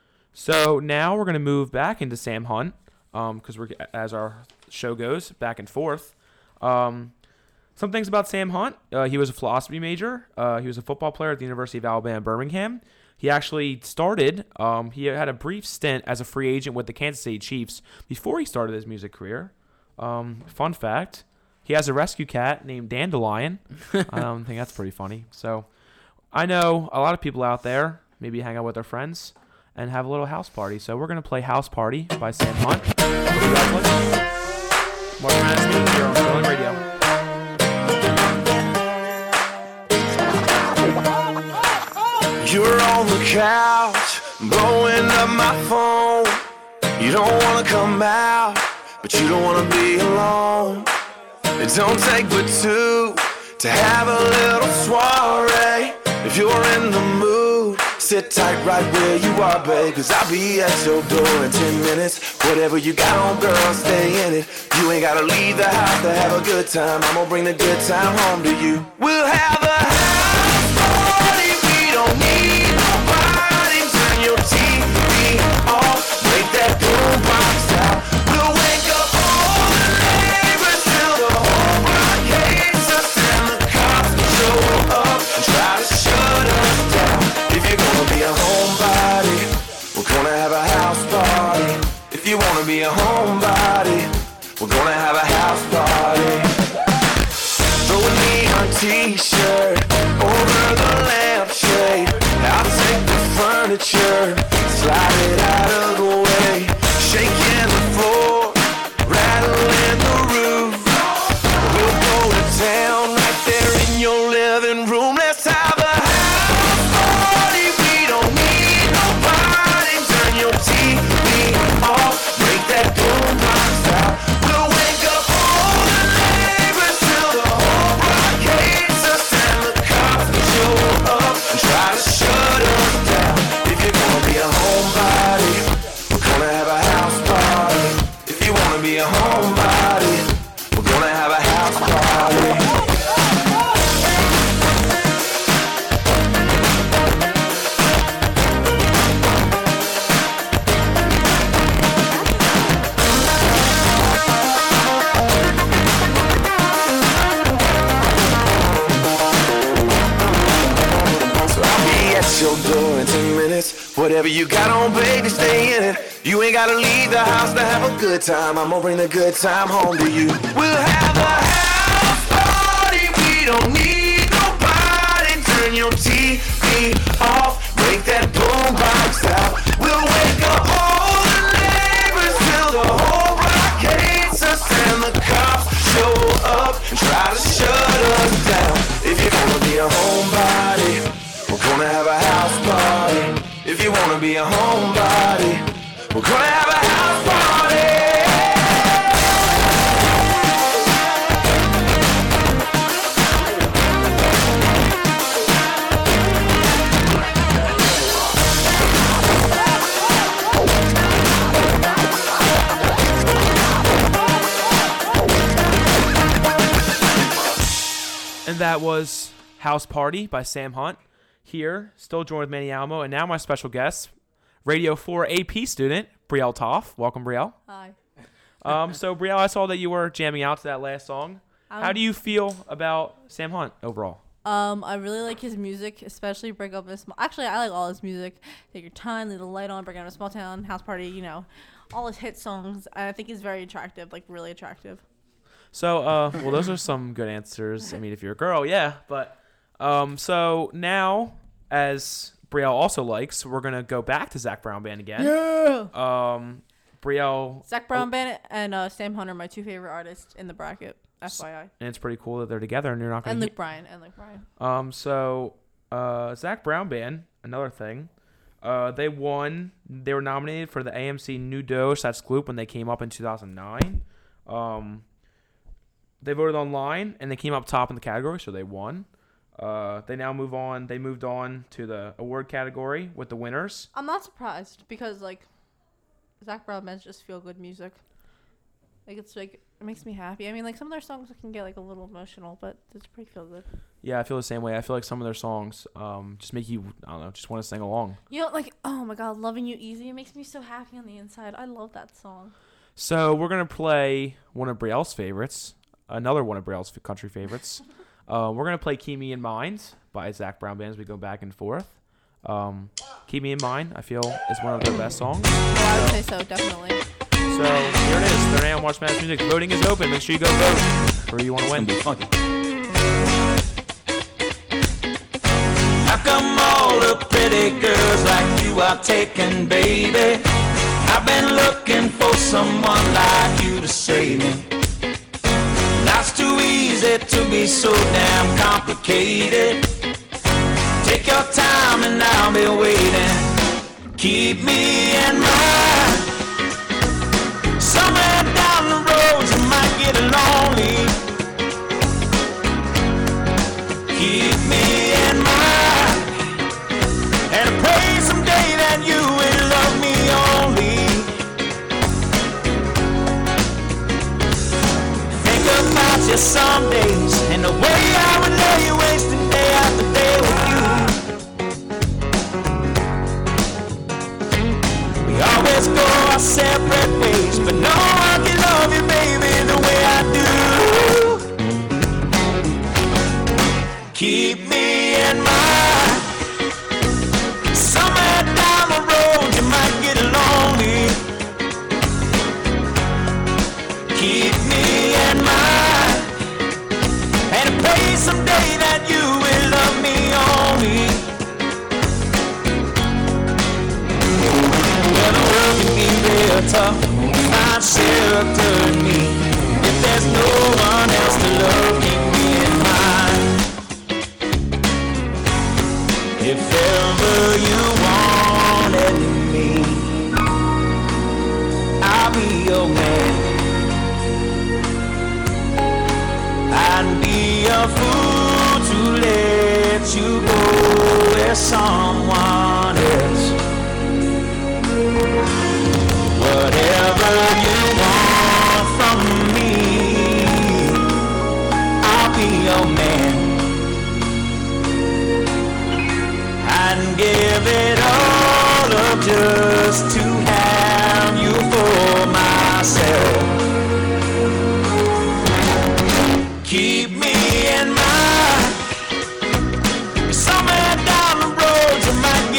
So now we're going to move back into Sam Hunt, because um, we're as our show goes back and forth. Um, some things about Sam Hunt: uh, he was a philosophy major. Uh, he was a football player at the University of Alabama, Birmingham. He actually started, um, he had a brief stint as a free agent with the Kansas City Chiefs before he started his music career. Um, fun fact, he has a rescue cat named Dandelion. I don't think that's pretty funny. So I know a lot of people out there maybe hang out with their friends and have a little house party. So we're going to play House Party by Sam Hunt. Congratulations. Mark Madison Music here on Sterling Radio. You're on the couch, blowing up my phone. You don't wanna come out, but you don't wanna be alone. It don't take but two to have a little soiree. If you're in the mood, sit tight right where you are, babe, cause I'll be at your door in ten minutes. Whatever you got on, girl, stay in it. You ain't gotta leave the house to have a good time. I'm gonna bring the good time home to you. We'll have a house party, we don't need nobody. Turn your T V off, break that boombox out. We'll wake up all the neighbors till the whole block hates us, and the cops will show up and try to shut us down. If you're gonna be a homebody, we're gonna have a house party. If you wanna be a homebody, we're gonna have a house party. Throw a neon t-shirt over the lampshade. I'll take the furniture, slide it out of the way. Shaking the floor, rattling the roof. We'll go to town right there in your living room. Let's have a house party. We don't need nobody. Turn your T V off, break that boombox out. We'll wake up all the neighbors till the whole block hates us, and the cops will show up and try to shut us down. If you're gonna be a homebody, we're outdoor in ten minutes. Whatever you got on, baby, stay in it. You ain't gotta leave the house to have a good time. I'm gonna bring the good time home to you. We'll have a house party. We don't need nobody. Turn your T V off. Break that boombox out. We'll wake up all the neighbors till the whole block hates us and the cops show up and try to shut us down. If you wanna be a homebody, we're gonna have a house party. If you wanna be a homebody, we're gonna have a house party. And that was House Party by Sam Hunt. Here, still joined with Manny Almo, and now my special guest, Radio four A P student, Brielle Toff. Welcome, Brielle. Hi. Um, so, Brielle, I saw that you were jamming out to that last song. Um, How do you feel about Sam Hunt overall? Um, I really like his music, especially Break Up in a Small... Actually, I like all his music. Take Your Time, Leave the Light On, Break Up in a Small Town, House Party, you know. All his hit songs. I think he's very attractive, like really attractive. So, uh, well, those are some good answers. I mean, if you're a girl, yeah. But, um, so now, as Brielle also likes, we're going to go back to Zac Brown Band again. Yeah! Um, Brielle... Zac Brown Band and uh, Sam Hunt are my two favorite artists in the bracket, F Y I. And it's pretty cool that they're together and you're not going And to... Luke Bryan, and Luke Bryan. Um, so, uh, Zac Brown Band, another thing, uh, they won, they were nominated for the A M C New Dos, that's Gloop, when they came up in two thousand nine. Um, they voted online, and they came up top in the category, so they won. Uh, they now move on, they moved on to the award category with the winners. I'm not surprised, because, like, Zac Brown Band's just feel-good music. Like, it's, like, it makes me happy. I mean, like, some of their songs can get, like, a little emotional, but it's pretty feel-good. Yeah, I feel the same way. I feel like some of their songs um, just make you, I don't know, just want to sing along. You know, like, oh my God, Loving You Easy. It makes me so happy on the inside. I love that song. So we're going to play one of Brielle's favorites, another one of Brielle's f- country favorites. uh, we're going to play Keep Me in Mind by Zac Brown Band as we go back and forth. Um, Keep Me in Mind, I feel, is one of their best songs. Yeah, I would say so, definitely. So here it is. They're now on March Madness Music. Voting is open. Make sure you go vote for who you want to win. How come all the pretty girls like you are taken, baby? I've been looking for someone like you to save me. Life's too easy to be so damn complicated. Take your time and I'll be waiting. Keep me in mind. Somewhere down the road you might get lonely. Keep me in mind. And I pray someday that you will love me only. Think about you some days and the way I would lay you wasting day after day with you. We always go our separate ways, but no one can love you, baby, the way I do. Keep me in mind. Somewhere down the road you might get lonely. Keep me in mind. And I pray someday that you will love me only. Well, the world can be real tough. Find shelter in me. If there's no one else to love, keep me in mind. If ever you wanted me, I'll be your man. I'd be a fool to let you go with someone else. Whatever you want from me, I'll be your man. I'd give it all up just to have you for myself. Keep me in mind. Somewhere down the road you might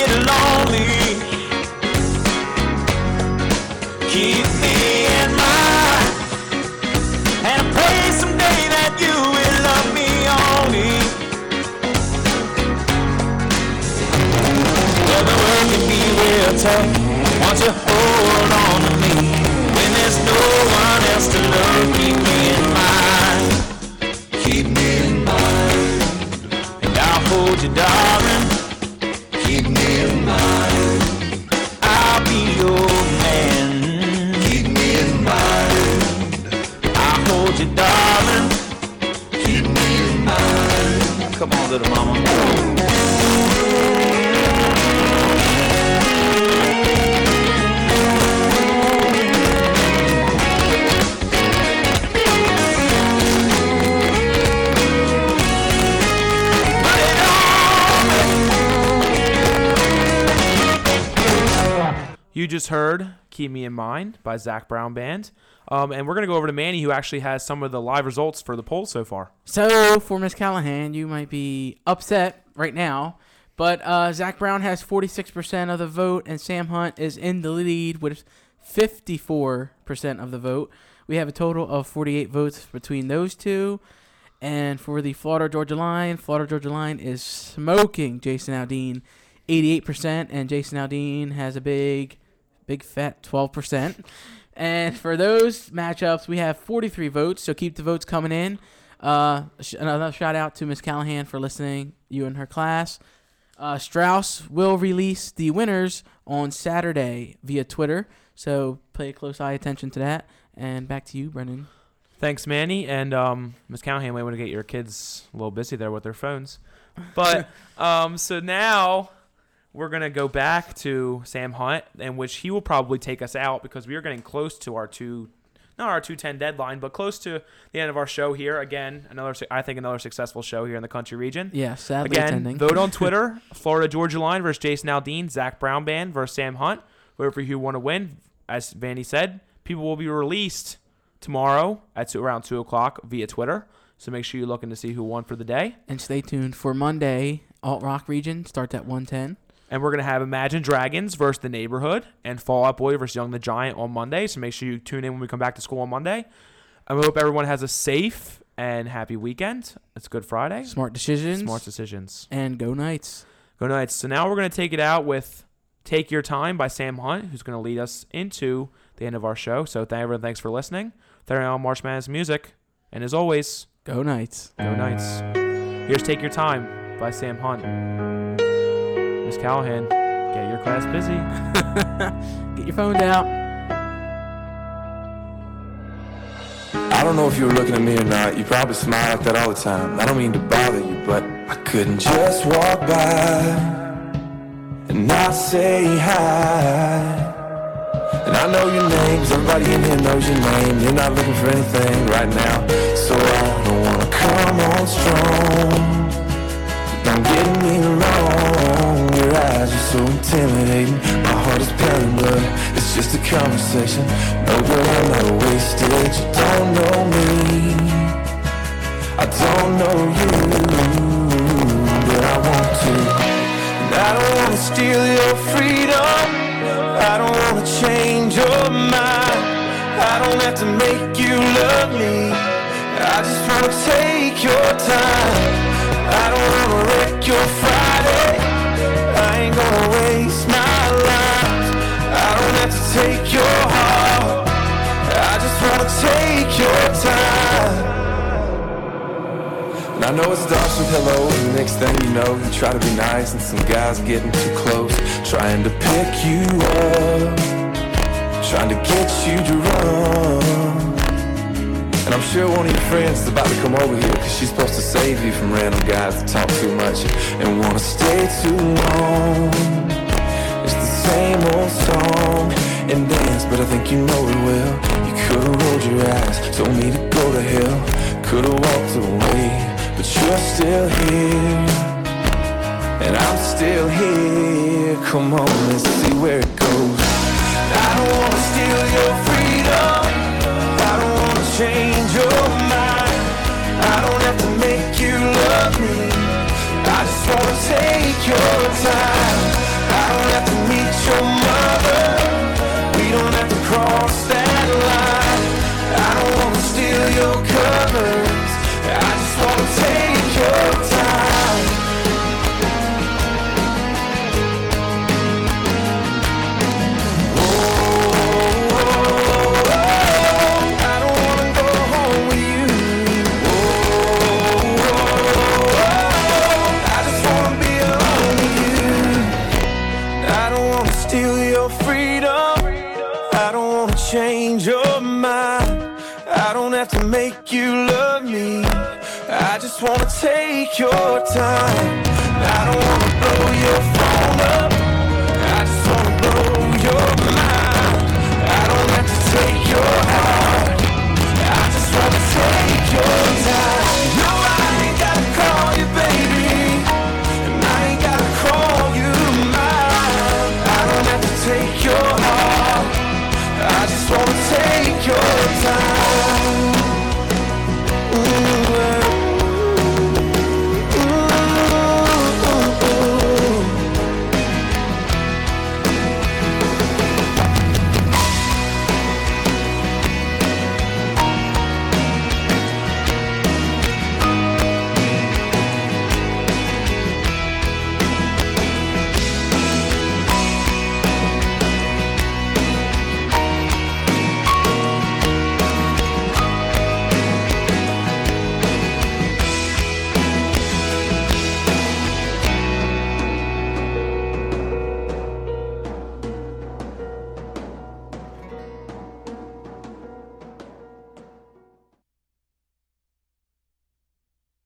hold you, darling. Keep me in mind. I'll be your man. Keep me in mind. I'll hold you, darling. Keep me in mind. Come on, little mama. You just heard Keep Me in Mind by Zach Brown Band. Um, and we're going to go over to Manny, who actually has some of the live results for the poll so far. So, for Miss Callahan, you might be upset right now, but uh, Zach Brown has forty-six percent of the vote, and Sam Hunt is in the lead with fifty-four percent of the vote. We have a total of forty-eight votes between those two. And for the Florida Georgia line, Florida Georgia line is smoking Jason Aldean, eighty-eight percent, and Jason Aldean has a big, big fat twelve percent. And for those matchups, we have forty-three votes, so keep the votes coming in. Uh, sh- another shout out to Miss Callahan for listening, you and her class. Uh, Strauss will release the winners on Saturday via Twitter, so pay close eye attention to that. And back to you, Brendan. Thanks, Manny. And um, Miss Callahan might want to get your kids a little busy there with their phones. But um, so now we're going to go back to Sam Hunt, in which he will probably take us out because we are getting close to our two, not our two ten deadline, but close to the end of our show here. Again, another I think another successful show here in the country region. Yeah, sadly Again, attending. vote on Twitter. Florida Georgia line versus Jason Aldean, Zach Brown Band versus Sam Hunt. Whoever you want to win, as Vanny said, people will be released tomorrow at two, around two o'clock via Twitter. So make sure you're looking to see who won for the day. And stay tuned for Monday, Alt Rock region starts at one ten. And we're going to have Imagine Dragons versus The Neighborhood and Fall Out Boy versus Young the Giant on Monday. So make sure you tune in when we come back to school on Monday. I hope everyone has a safe and happy weekend. It's Good Friday. Smart decisions. Smart decisions. And go Knights. Go Knights. So now we're going to take it out with Take Your Time by Sam Hunt, who's going to lead us into the end of our show. So thank everyone. Thanks for listening. Thank you all March Madness music. And as always, go Knights. Go Knights. Here's Take Your Time by Sam Hunt. Miss Callahan, get your class busy. Get your phone out. I don't know if you were looking at me or not. You probably smile like that all the time. I don't mean to bother you, but I couldn't just walk by and not say hi. And I know your name, 'cause everybody in here knows your name. You're not looking for anything right now, so I don't wanna come on strong. Don't get me wrong, your eyes are so intimidating. My heart is pounding, but it's just a conversation. No, girl, I'm not wasted. You don't know me, I don't know you, but I want to. And I don't wanna steal your freedom, I don't wanna change your mind, I don't have to make you love me, I just wanna take your time. I don't wanna wreck your Friday, I ain't gonna waste my life, I don't have to take your heart, I just wanna take your time. And I know it starts with hello, and the next thing you know, you try to be nice, and some guys getting too close, trying to pick you up, trying to get you to run. And I'm sure one of your friends is about to come over here, 'cause she's supposed to save you from random guys that talk too much and wanna stay too long. It's the same old song and dance, but I think you know it well. You could've rolled your eyes, told me to go to hell, could've walked away, but you're still here, and I'm still here. Come on, let's see where it goes. I don't wanna steal your freedom, I don't wanna change your mind, I don't have to make you love me, I just wanna take your time. I don't have to meet your mother, we don't have to cross that line, I don't wanna steal your covers, I just wanna take your time. Oh, oh, oh. you love me. I just wanna take your time. I don't wanna blow your phone.